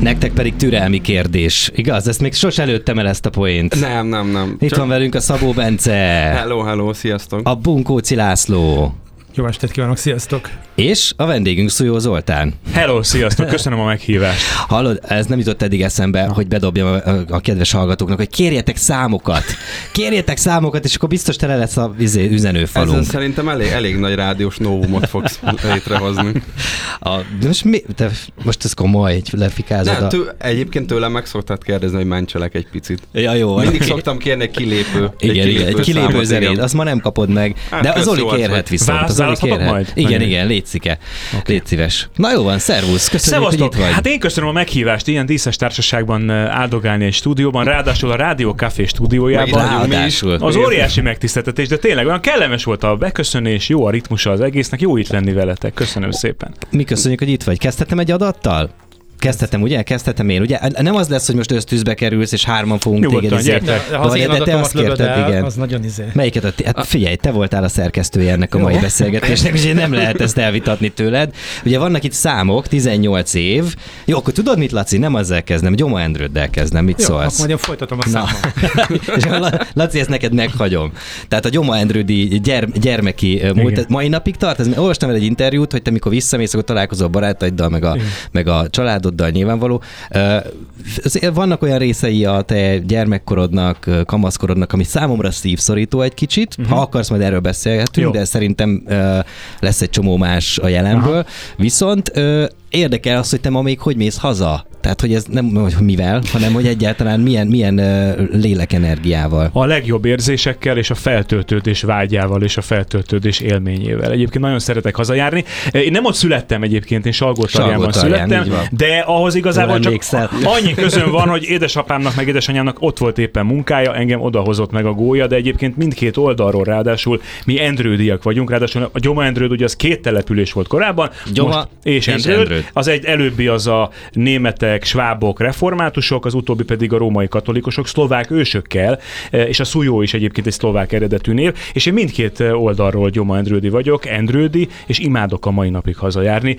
Nektek pedig türelmi kérdés. Igaz? Ezt még sose lőttem el ezt a poént. Nem. Itt van velünk a Szabó Bence. Hello, sziasztok. A Bunkóci László. Jó estét kívánok, sziasztok! És a vendégünk Szújó Zoltán. Hello, sziasztok, köszönöm a meghívást. Hallod, ez nem jutott eddig eszembe, hogy bedobjam a kedves hallgatóknak, hogy kérjetek számokat. Kérjetek számokat, és akkor biztos tele lesz a üzenőfalunk. Ezzel szerintem elég nagy rádiós novumot fogsz létrehozni. Most ez komoly, lefikázod. Egyébként tőlem meg szoktad kérdezni, hogy mentselek egy picit. Ja, jó. Mindig szoktam kérni egy kilépő. Egy kilépő zenét, azt ma nem kapod meg. Hát, de az Zoli kérhet viszont. Majd? Igen, légy szíves. Na jó van, szervusz, köszönjük, hogy itt vagy. Hát én köszönöm a meghívást, ilyen díszes társaságban áldogálni egy stúdióban, ráadásul a Rádió Café stúdiójában. Az óriási megtiszteltetés, de tényleg olyan kellemes volt a beköszönés, jó a ritmusa az egésznek, jó itt lenni veletek, köszönöm szépen. Mi köszönjük, hogy itt vagy. Kezdhetem egy adattal? Kezdhetem én, ugye? Nem az lesz, hogy most ösztűzbe kerülsz, és hárman fogunk nyugodtan, téged. De te azt kérted, igen. Az nagyon Melyiket? Hát figyelj, te voltál a szerkesztője ennek a mai beszélgetésnek, és nem lehet ezt elvitatni tőled. Ugye vannak itt számok, 18 év. Jó, akkor tudod mit, Laci? Nem azzal kezdem, Gyoma Endrőddel kezdem. Mit szólsz? Akkor majd én folytatom a számot. És Laci, ezt neked meghagyom. Tehát a Gyoma Endrődi gyermeki múlt, mai napig tart. Olvastam el egy interjút, hogy te mikor visszamész, akkor találkozol a barátaiddal, meg a családoddal, nyilvánvaló. Vannak olyan részei a te gyermekkorodnak, kamaszkorodnak, ami számomra szívszorító egy kicsit. Ha akarsz, majd erről beszélgetünk, de szerintem lesz egy csomó más a jelenből. Viszont érdekel az, hogy te ma még hogy mész haza? Tehát, hogy ez nem hogy mivel, hanem hogy egyáltalán milyen lélekenergiával. A legjobb érzésekkel és a feltöltődés vágyával és a feltöltődés élményével. Egyébként nagyon szeretek hazajárni. Én nem ott születtem egyébként, én Salgótarjánban születtem, de ahhoz igazából csak annyi közön van, hogy édesapámnak meg édesanyámnak ott volt éppen munkája, engem odahozott meg a gólya, de egyébként mindkét oldalról ráadásul mi endrődiak vagyunk, ráadásul a Gyoma Endrőd ugye az 2 település volt korábban, Gyoma és Endrőd. Az előbbi az a németek, svábok, reformátusok, az utóbbi pedig a római katolikusok, szlovák ősökkel, és a Szújó is egyébként egy szlovák eredetű név, és én mindkét oldalról Gyoma Endrődi vagyok, endrődi, és imádok a mai napig hazajárni.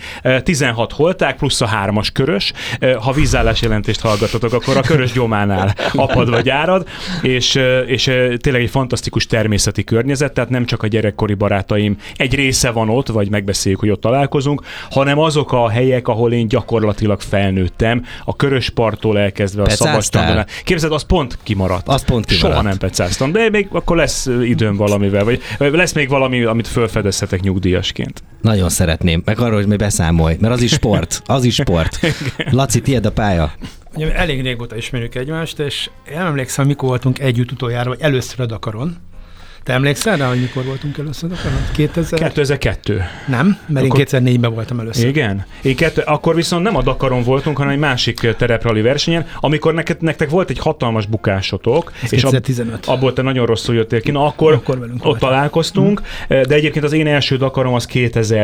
16 holták plusz a 3-as körös. Ha vízállás jelentést hallgatotok, akkor a körös Gyománál apad vagy árad, és tényleg egy fantasztikus természeti környezet, tehát nem csak a gyerekkori barátaim egy része van ott, vagy megbeszéljük, hogy ott találkozunk, hanem azok a helyek, ahol én gyakorlatilag felnőttem, a Körösparttól elkezdve a Szabadstrandon. Képzeld, az pont kimaradt. Soha nem pecáztam, de még akkor lesz időm valamivel, vagy lesz még valami, amit felfedezhetek nyugdíjasként. Nagyon szeretném, meg arról, hogy még beszámolj, mert az is sport. Laci, tiéd a pálya. Ugye, elég régóta ismerjük egymást, és én emlékszem, mikor voltunk együtt utoljára, vagy először a Dakaron. Te emlékszel rá, hogy mikor voltunk először a Dakaron? 2002. Nem, mert akkor... én 2004-ben voltam először. Igen? Akkor viszont nem a Dakaron voltunk, hanem egy másik tereprali versenyen, amikor nektek volt egy hatalmas bukásotok. Ez 2015. Abból te nagyon rosszul jöttél ki. Na akkor ott találkoztunk, de egyébként az én első Dakarom az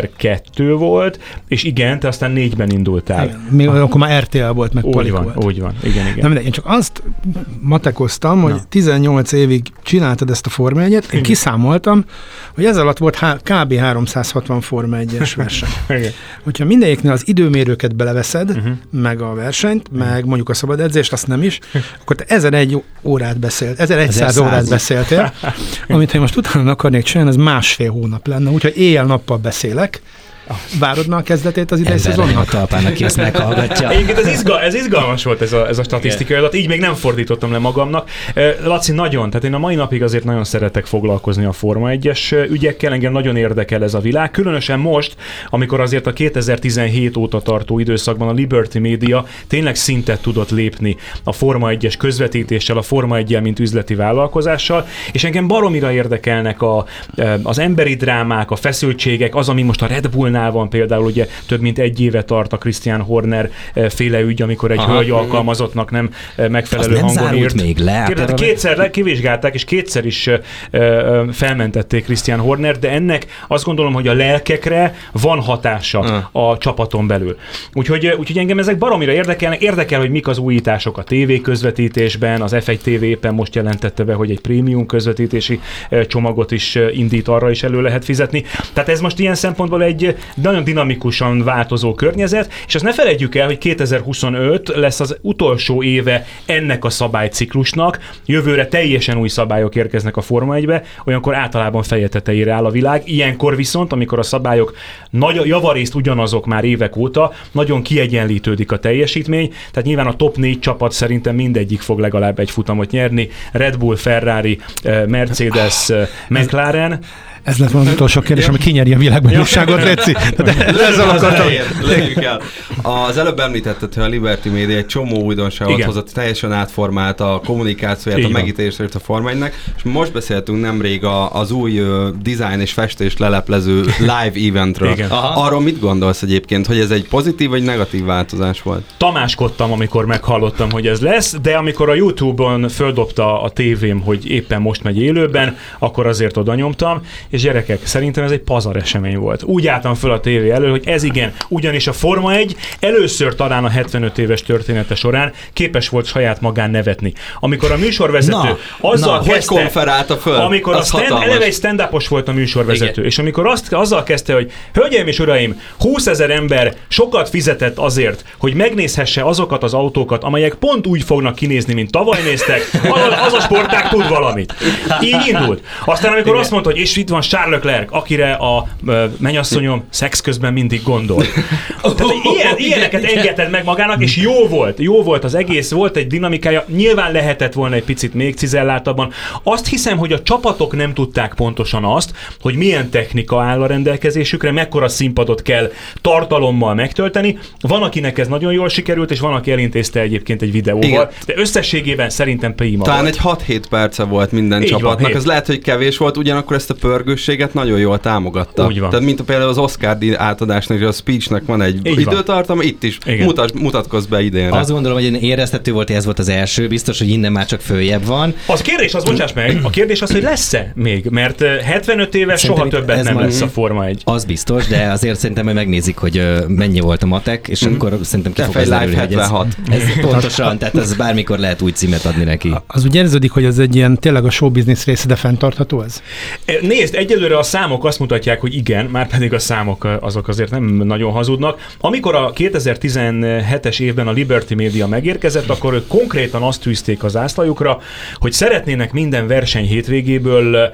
2002 volt, és igen, te aztán 4-ben indultál. Igen. Még akkor már RTL volt, meg Palik volt. Úgy van. Igen. Nem, de én csak azt matekoztam, hogy 18 évig csináltad ezt a Forma 1-et. Én kiszámoltam, hogy ez alatt volt kb. 360 Forma 1-es verseny. Hogyha mindegyiknél az időmérőket beleveszed, meg a versenyt, meg mondjuk a szabad edzést, azt nem is, akkor te 1100 órát beszéltél, amit ha én most utána akarnék csinálni, az 1,5 hónap lenne, úgyhogy éjjel-nappal beszélek. Várod már a kezdetét az idei szezonnak? A talpán, aki ezt meghallgatja. Egyébként ez izgalmas volt ez a statisztikai adat, így még nem fordítottam le magamnak. Laci, nagyon, tehát én a mai napig azért nagyon szeretek foglalkozni a Forma 1-es ügyekkel, engem nagyon érdekel ez a világ, különösen most, amikor azért a 2017 óta tartó időszakban a Liberty Media tényleg szintet tudott lépni a Forma 1-es közvetítéssel, a Forma 1-jel, mint üzleti vállalkozással, és engem baromira érdekelnek az emberi drámák, a feszültségek, az, ami most a Red Bullnál van például, ugye több mint 1 éve tart a Christian Horner féle ügy, amikor egy hölgy alkalmazottnak nem megfelelő hangon írt. Még le. Kétszer kivizsgálták, és kétszer is felmentették Christian Horner, de ennek azt gondolom, hogy a lelkekre van hatása a csapaton belül. Úgyhogy engem ezek baromira érdekelnek. Érdekel, hogy mik az újítások a TV közvetítésben, az F1 TV éppen most jelentette be, hogy egy prémium közvetítési csomagot is indít, arra is elő lehet fizetni. Tehát ez most ilyen szempontból egy nagyon dinamikusan változó környezet, és azt ne felejtjük el, hogy 2025 lesz az utolsó éve ennek a szabályciklusnak, jövőre teljesen új szabályok érkeznek a Forma 1-be, olyankor általában feje tetejére áll a világ. Ilyenkor viszont, amikor a szabályok javarészt ugyanazok már évek óta, nagyon kiegyenlítődik a teljesítmény, tehát nyilván a top 4 csapat szerintem mindegyik fog legalább egy futamot nyerni, Red Bull, Ferrari, Mercedes, McLaren. Ez lett volna az utolsó kérdés, ami kinyeri a világbajnokságot, Léci. Ezzel akartam. Az előbb említetted, hogy a Liberty Media egy csomó újdonságot hozott, teljesen átformálta a kommunikációját, a megítélését a Forma 1-nek, és most beszéltünk nemrég az új design és festés leleplező live eventről. Arról mit gondolsz egyébként, hogy ez egy pozitív vagy negatív változás volt? Tamáskodtam, amikor meghallottam, hogy ez lesz, de amikor a YouTube-on földobta a tévém, hogy éppen most megy élőben, akkor azért oda nyomtam, és gyerekek, szerintem ez egy pazar esemény volt. Úgy álltam föl a tévé elő, hogy ez igen, ugyanis a Forma 1 először talán a 75 éves története során képes volt saját magán nevetni. Amikor a műsorvezető azzal kezdte, hogy konferálta föl? Amikor eleve egy stand-upos volt a műsorvezető, igen. És amikor azzal kezdte, hogy hölgyeim és uraim, 20 000 ember sokat fizetett azért, hogy megnézhesse azokat az autókat, amelyek pont úgy fognak kinézni, mint tavaly néztek, az a sportág tud valamit. Így indult. Aztán amikor azt mondta, hogy és itt van Charles Leclerc, akire a mennyasszonyom szex közben mindig gondol. Tehát ilyeneket engedett meg magának, és jó volt az egész, volt egy dinamikája, nyilván lehetett volna egy picit még cizelláltabban. Azt hiszem, hogy a csapatok nem tudták pontosan azt, hogy milyen technika áll a rendelkezésükre, mekkora színpadot kell tartalommal megtölteni. Van, akinek ez nagyon jól sikerült, és van, aki elintézte egyébként egy videóval, igen. De összességében szerintem prima talán volt. Egy 6-7 perce volt minden így csapatnak, ez lehet, hogy kevés volt, ugyanakkor ezt a pörgősséget nagyon jól támogatta. Úgy van. Tehát mint például az Oscar-díj átadásnak és a speechnek van egy időtartama, itt is mutatkozz be idénre. Azt gondolom, hogy éreztető volt, hogy ez volt az első, biztos, hogy innen már csak följebb van. Az kérdés, bocsáss meg, a kérdés az, hogy lesz-e még, mert 75 éves szerintem soha többet nem lesz a Forma 1. Az biztos, de azért szerintem, hogy megnézik, hogy mennyi volt a matek, és akkor szerintem ki fog ez derülni, hogy ez pontosan, tehát ez bármikor lehet új címet adni neki. Az úgy érződik, hogy ez egy ilyen tényleg a showbiznisz része, de fenntartható ez? Nézd, egyelőre a számok azt mutatják, hogy igen, már pedig a számok azok azért nem nagyon hazudnak. Amikor a 2017-es évben a Liberty Media megérkezett, akkor ők konkrétan azt tűzték az zászlajukra, hogy szeretnének minden verseny hétvégéből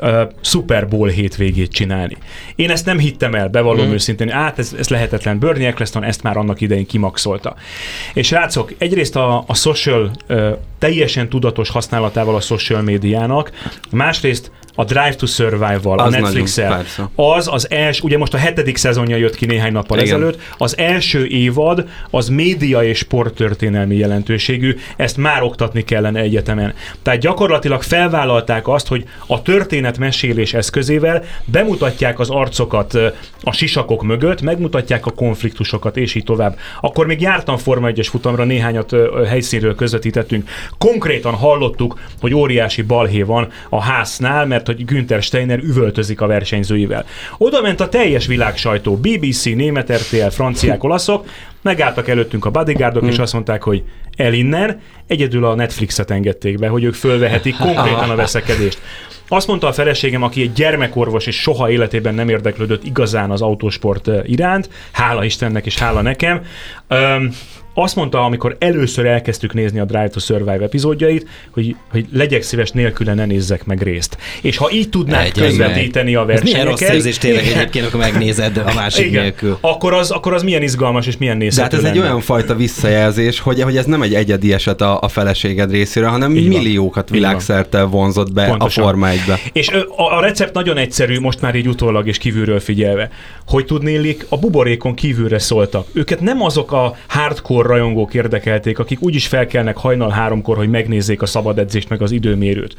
Super Bowl hétvégét csinálni. Én ezt nem hittem el, bevallom őszintén, ez lehetetlen. Bernie Eccleston ezt már annak idején kimaxolta. És srácok, egyrészt a social, teljesen tudatos használatával a social médiának, másrészt a Drive to Survive-val, a Netflix-el. Az első, ugye most a 7. szezonja jött ki néhány nappal ezelőtt, az első évad az média és sporttörténelmi jelentőségű, ezt már oktatni kellene egyetemen. Tehát gyakorlatilag felvállalták azt, hogy a történetmesélés eszközével bemutatják az arcokat a sisakok mögött, megmutatják a konfliktusokat, és így tovább. Akkor még jártam Forma 1-es futamra, néhányat helyszínről közvetítettünk. Konkrétan hallottuk, hogy óriási balhé van a háznál, mert hogy Günther Steiner üvöltözik a versenyzőivel. Oda ment a teljes világ sajtó, BBC, német RTL, franciák, olaszok, megálltak előttünk a bodyguardok, és azt mondták, hogy el innen, egyedül a Netflixet engedték be, hogy ők fölvehetik konkrétan a veszekedést. Azt mondta a feleségem, aki egy gyermekorvos, és soha életében nem érdeklődött igazán az autósport iránt, hála Istennek és hála nekem, azt mondta, amikor először elkezdtük nézni a Drive to Survive epizódjait, hogy legyek szíves, nélküle ne nézzek meg részt. És ha így tudnák közvetíteni a versenyeket... Ez milyen rossz érzés tényleg egyébként, akkor megnézed a másik nélkül. Akkor az milyen izgalmas és milyen nézhető. De hát ez egy olyan fajta visszajelzés, hogy ez nem egy egyedi eset a feleséged részéről, hanem milliókat világszerte vonzott be pontosan a Forma 1-be. És a recept nagyon egyszerű, most már így utólag és kívülről figyelve. Hogy tudnélik, a buborékon kívülre szóltak. Őket nem azok a hardcore rajongók érdekelték, akik úgyis felkelnek hajnal 3-kor, hogy megnézzék a szabad edzést meg az időmérőt.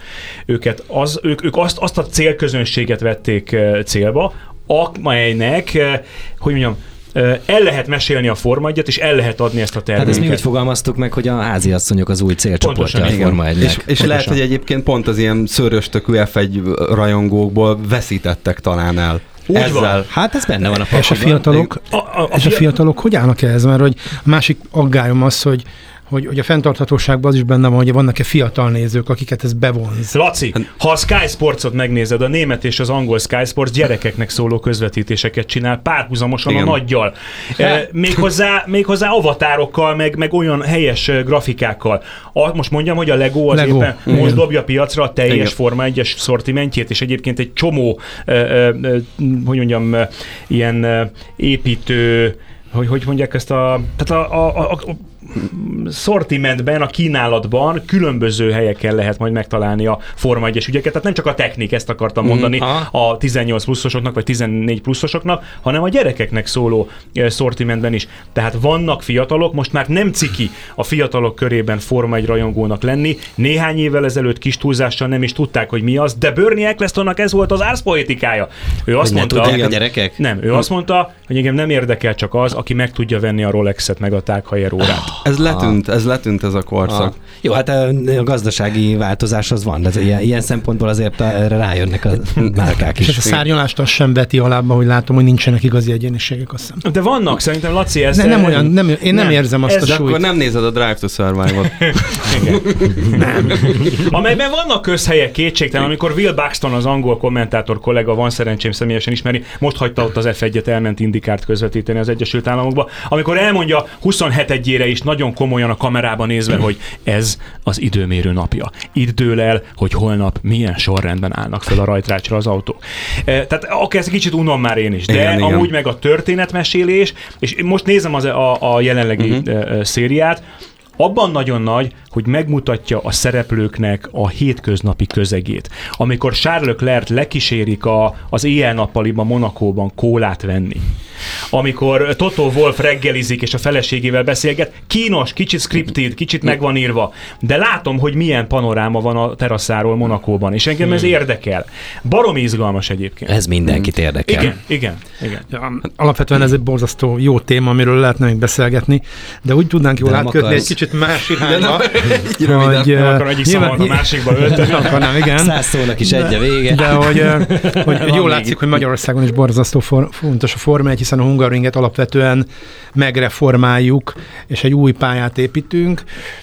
Ők azt a célközönséget vették célba, amelynek, hogy mondjam, el lehet mesélni a Forma 1-et, és el lehet adni ezt a terméket. Hát ezt mi úgy fogalmaztuk meg, hogy a háziasszonyok az új célcsoportja a Forma 1-nek. És lehet, hogy egyébként pont az ilyen szőröstökű F1 rajongókból veszítettek talán el. Ezzel. Hát ez benne van a pakliban. És a fiatalok hogy állnak ehhez? Mert hogy a másik aggályom az, hogy a fenntarthatóságban az is benne van, hogy vannak-e fiatal nézők, akiket ez bevonz. Laci, ha a Sky Sports-ot megnézed, a német és az angol Sky Sports gyerekeknek szóló közvetítéseket csinál párhuzamosan a nagyjal. Méghozzá avatárokkal, meg olyan helyes grafikákkal. Most mondjam, hogy a Lego az éppen most dobja piacra a teljes Forma 1-es szortimentjét, és egyébként egy csomó, hogy mondjam, ilyen építő, hogy mondják ezt tehát a szortimentben, a kínálatban különböző helyeken lehet majd megtalálni a Forma 1-es ügyeket, tehát nem csak a technik, ezt akartam mondani a 18 pluszosoknak, vagy 14 pluszosoknak, hanem a gyerekeknek szóló szortimentben is. Tehát vannak fiatalok, most már nem ciki a fiatalok körében Forma 1 rajongónak lenni. Néhány évvel ezelőtt kis túlzással nem is tudták, hogy mi az, de Bernie Ecclestonnak ez volt az árszpoetikája. Ő azt mondta, a gyerekek? Nem, ő azt mondta, hogy engem nem érdekel csak az, aki meg tudja venni a Rolexet, meg a Tag Heuer órát. Ez letűnt ez a korszak. Jó, hát a gazdasági változás az van, de ilyen szempontból azért erre rájönnek a márkák is. És a szárnyalást azt sem veti alába, hogy látom, hogy nincsenek igazi egyéniségek, azt hiszem. De vannak, szerintem, Laci, ez... Én nem érzem azt a súlyt. Akkor nem nézed a Drive to Survive-ot. Nem. Amelyben vannak közhelyek, kétségtelen, amikor Will Buxton, az angol kommentátor kollega, van szerencsém személyesen ismerni, most hagyta ott az F1-et, elment Indikárt közvetíteni az Egyesült Államokba, amikor elmondja 27-ére is nagyon komolyan a kamerában nézve, hogy ez az időmérő napja. Itt dől el, hogy holnap milyen sorrendben állnak fel a rajtrácsra az autók. Tehát akár ezt kicsit unom már én is, de igen, amúgy meg a történetmesélés, és most nézem a jelenlegi szériát, abban nagyon nagy, hogy megmutatja a szereplőknek a hétköznapi közegét. Amikor Charles Leclerc lekísérik az éjjel-nappaliban Monacóban kólát venni. Amikor Toto Wolff reggelizik és a feleségével beszélget, kínos, kicsit scripted, kicsit meg van írva, de látom, hogy milyen panoráma van a teraszáról Monacóban, és engem ez érdekel. Baromi izgalmas egyébként. Ez mindenkit érdekel. Igen. Ja, alapvetően ez egy borzasztó jó téma, amiről lehetne még beszélgetni, de úgy tudnánk jól átkötni egy kicsit más irányba. Hogy akarom egyik szavamat a másikba ölteni. Nem, igen. 100 szónak is egy a vége. De hogy jól látszik, hogy Magyarországon is borzasztó fontos a Forma 1, hiszen a Hungaroringet alapvetően megreformáljuk, és egy új pályát építünk.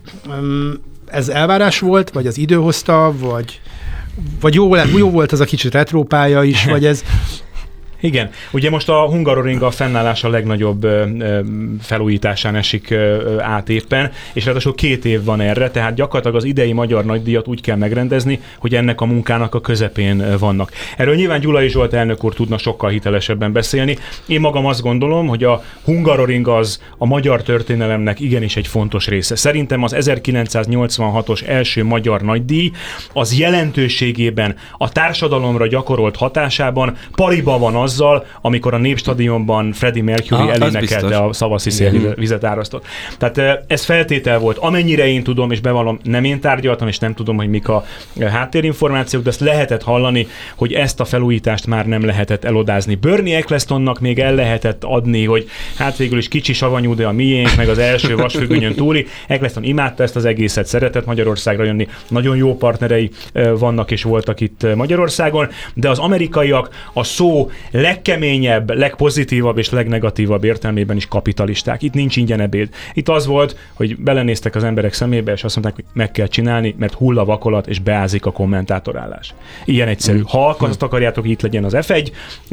Ez elvárás volt, vagy az idő hozta, vagy jó volt ez a kicsit retro pálya is, vagy ez... Igen. Ugye most a Hungaroring a fennállása legnagyobb felújításán esik át éppen, és ráadásul 2 év van erre, tehát gyakorlatilag az idei magyar nagydíjat úgy kell megrendezni, hogy ennek a munkának a közepén vannak. Erről nyilván Gyulai Zsolt elnök úr tudna sokkal hitelesebben beszélni. Én magam azt gondolom, hogy a Hungaroring az a magyar történelemnek igenis egy fontos része. Szerintem az 1986-os első magyar nagydíj az jelentőségében, a társadalomra gyakorolt hatásában pariba van azzal, amikor a Népstadionban Freddie Mercury elénekelte a szavaszi szélvizet árasztott. Tehát ez feltétel volt. Amennyire én tudom, és bevallom, nem én tárgyaltam, és nem tudom, hogy mik a háttérinformációk, de ezt lehetett hallani, hogy ezt a felújítást már nem lehetett elodázni. Bernie Ecclestonnak még el lehetett adni, hogy hát végül is kicsi savanyú, de a miénk, meg az első vasfüggönyön túli. Eccleston imádta ezt az egészet, szeretett Magyarországra jönni. Nagyon jó partnerei vannak és voltak itt Magyarországon, de az amerikaiak a szó legkeményebb, legpozitívabb és legnegatívabb értelmében is kapitalisták. Itt nincs ingyen ebéd. Itt az volt, hogy belenéztek az emberek szemébe, és azt mondták, hogy meg kell csinálni, mert hull a vakolat, és beázik a kommentátorállás. Ilyen egyszerű. Ha azt akarjátok, itt legyen az F1,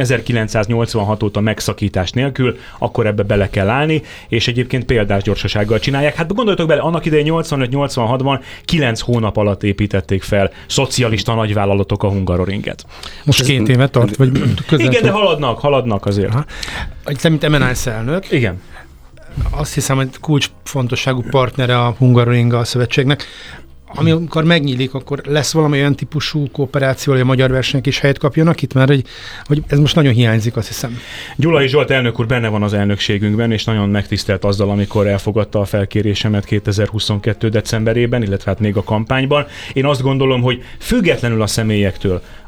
1986 óta megszakítás nélkül, akkor ebbe bele kell állni, és egyébként példás gyorsasággal csinálják. Hát gondoljatok bele, annak idején 85-86-ban 9 hónap alatt építették fel szocialista nagyvállalatok a Hungaroringet. Most 2 éve tart, vagy közel. Igen, de haladnak azért. Te, mint MNIS elnök. Igen. Azt hiszem, hogy kulcsfontosságú partnere a Hungaroring a szövetségnek. Amikor megnyílik, akkor lesz valami olyan típusú kooperáció, hogy a magyar versenyek is helyet kapjanak itt, mert hogy ez most nagyon hiányzik, azt hiszem. Gyulai Zsolt elnök úr benne van az elnökségünkben, és nagyon megtisztelt azzal, amikor elfogadta a felkérésemet 2022. decemberében, illetve hát még a kampányban. Én azt gondolom, hogy függetlenül a személyektől,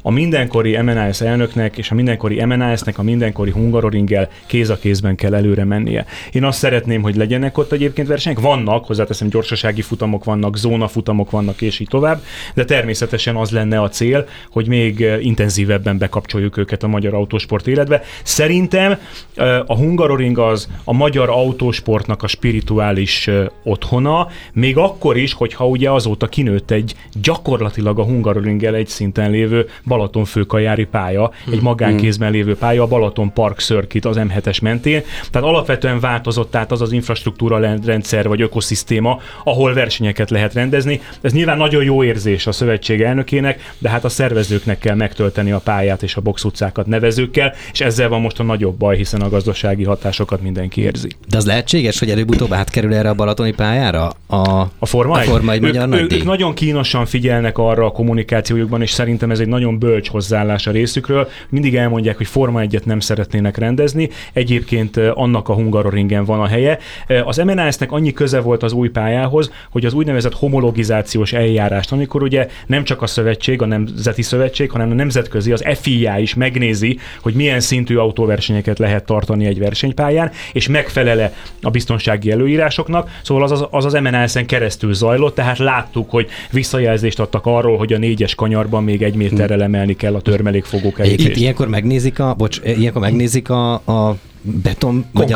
a mindenkori MNAS elnöknek és a mindenkori MNAS-nek a mindenkori Hungaroringgel kéz a kézben kell előre mennie. Én azt szeretném, hogy legyenek ott egyébként versenyek. Vannak, hozzáteszem, gyorsasági futamok vannak, zónafutamok vannak, és így tovább, de természetesen az lenne a cél, hogy még intenzívebben bekapcsoljuk őket a magyar autósport életbe. Szerintem a Hungaroring az a magyar autósportnak a spirituális otthona, még akkor is, hogyha ugye azóta kinőtt egy gyakorlatilag a Hungaroringgel egy szinten lévő Balatonfőkajári pálya, egy magánkézben lévő pálya, a Balaton Park Circuit az M7-es mentén. Tehát alapvetően változott át az az infrastruktúra rendszer vagy ökoszisztéma, ahol versenyeket lehet rendezni. Ez nyilván nagyon jó érzés a szövetség elnökének, de hát a szervezőknek kell megtölteni a pályát és a box utcákat nevezőkkel, és ezzel van most a nagyobb baj, hiszen a gazdasági hatásokat mindenki érzi. De az lehetséges, hogy előbb-utóbb átkerül erre a balatoni pályára a Forma 1 magyar nagydíj? Ők nagyon kínosan figyelnek arra a kommunikációjukban, és szerintem ez egy nagyon bölcs hozzáállás a részükről. Mindig elmondják, hogy Forma 1-et nem szeretnének rendezni, egyébként annak a Hungaroringen van a helye. Az MNAS-nek annyi köze volt az új pályához, hogy az úgynevezett homologizációs eljárást, amikor ugye nem csak a szövetség, a nemzeti szövetség, hanem a nemzetközi, az FIA is megnézi, hogy milyen szintű autóversenyeket lehet tartani egy versenypályán, és megfelele a biztonsági előírásoknak. Szóval az MNAS-en keresztül zajlott, tehát láttuk, hogy visszajelzést adtak arról, hogy a 4-es kanyarban még 1 méterrel emelni kell a törmelékfogó kerítést. Ilyenkor megnézik a beton, vagy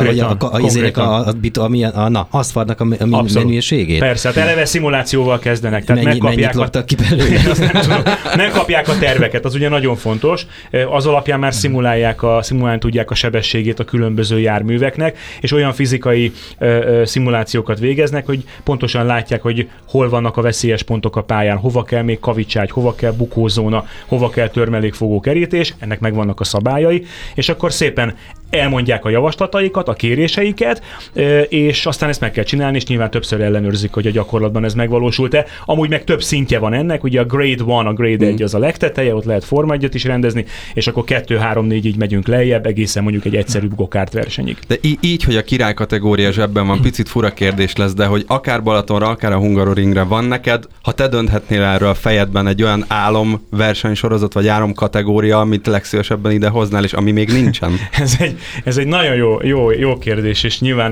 a aszfaltnak a menőségét. Persze, hát eleve szimulációval kezdenek. Tehát mennyit loptak ki belőle? Nem kapják a terveket, az ugye nagyon fontos. Az alapján már szimulálni tudják a sebességét a különböző járműveknek, és olyan fizikai szimulációkat végeznek, hogy pontosan látják, hogy hol vannak a veszélyes pontok a pályán, hova kell még kavicságy, hova kell bukózóna, hova kell törmelékfogó kerítés, ennek megvannak a szabályai, és akkor szépen elmondják a javaslataikat, a kéréseiket, és aztán ezt meg kell csinálni, és nyilván többször ellenőrzik, hogy a gyakorlatban ez megvalósult-e. Amúgy meg több szintje van ennek, ugye a Grade 1, a Grade 1 az a legteteje, ott lehet Forma 1-et is rendezni, és akkor 2, 3, 4 így megyünk lejjebb, egészen mondjuk egy egyszerűbb gokárt versenyig. De így, hogy a király kategória zsebben van, picit fura kérdés lesz, de hogy akár Balatonra, akár a Hungaroringre van neked, ha te dönthetnél erről a fejedben egy olyan álomversenysorozat, vagy álomkategória, amit legszívesebben ide hoznál, és ami még nincsen? Ez egy nagyon jó kérdés, és nyilván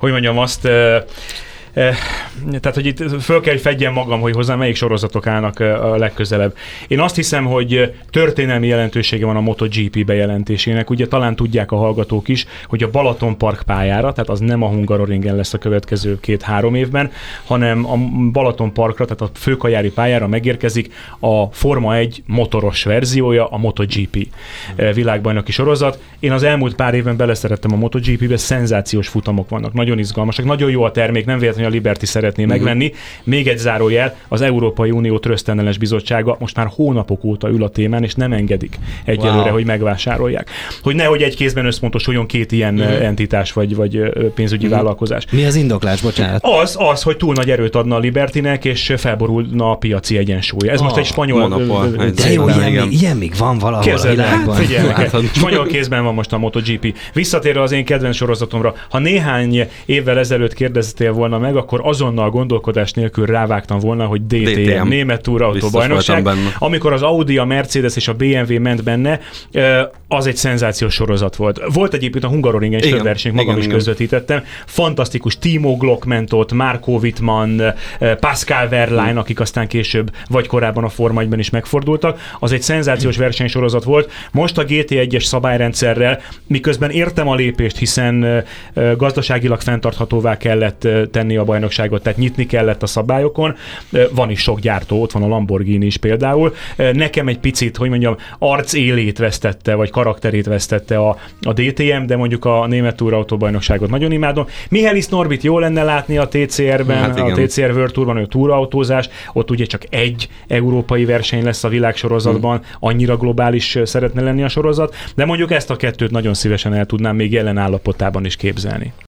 tehát, hogy itt föl kell, hogy fedjem magam, hogy hozzá melyik sorozatok állnak a legközelebb. Én azt hiszem, hogy történelmi jelentősége van a MotoGP bejelentésének. Ugye talán tudják a hallgatók is, hogy a Balaton Park pályára, tehát az nem a Hungaroringen lesz a következő 2-3 évben, hanem a Balaton Parkra, tehát a főkajári pályára megérkezik a Forma 1 motoros verziója, a MotoGP világbajnoki sorozat. Én az elmúlt pár évben beleszerettem a MotoGP-be, szenzációs futamok vannak, nagyon izgalmasak, nagyon jó a termék, nem véletlenül a Liberty szeretné megvenni. Még egy zárójel, az Európai Unió Trösztellenes Bizottsága most már hónapok óta ül a témán, és nem engedik egyelőre, hogy megvásárolják. Hogy nehogy egy kézben összpontosuljon 2 ilyen entitás vagy pénzügyi vállalkozás. Mi az indoklás, bocsánat? Az, hogy túl nagy erőt adna a Libertynek, és felborulna a piaci egyensúly. Ez most egy spanyol... De jó, ilyen még van valahol a világban. Spanyol kézben van most a MotoGP. Visszatérve az én kedvenc sorozatomra, ha néhány évvel ezelőtt kérdeztél volna meg, akkor azonnal gondolkodás nélkül rávágtam volna, hogy DTM, Német Túrautóbajnokság. Amikor az Audi, a Mercedes és a BMW ment benne, az egy szenzációs sorozat volt. Volt egyébként a Hungaroringen is több versenyt, magam is közvetítettem. Fantasztikus, Timo Glock ment ott, Marco Wittmann, Pascal Wehrlein, akik aztán később vagy korábban a Forma 1-ben is megfordultak. Az egy szenzációs versenysorozat volt. Most a GT1-es szabályrendszerrel, miközben értem a lépést, hiszen gazdaságilag fenntarthatóvá kellett tenni a bajnokságot, tehát nyitni kellett a szabályokon. Van is sok gyártó, ott van a Lamborghini is például. Nekem egy picit, hogy mondjam, arcélét vesztette, vagy karakterét vesztette a DTM, de mondjuk a Német Túrautóbajnokságot nagyon imádom. Mihály Norbit jó lenne látni a TCR-ben, a TCR World Tourban, a túrautózás, ott ugye csak egy európai verseny lesz a világsorozatban, annyira globális szeretne lenni a sorozat, de mondjuk ezt a kettőt nagyon szívesen el tudnám még jelen állapotában is képzelni.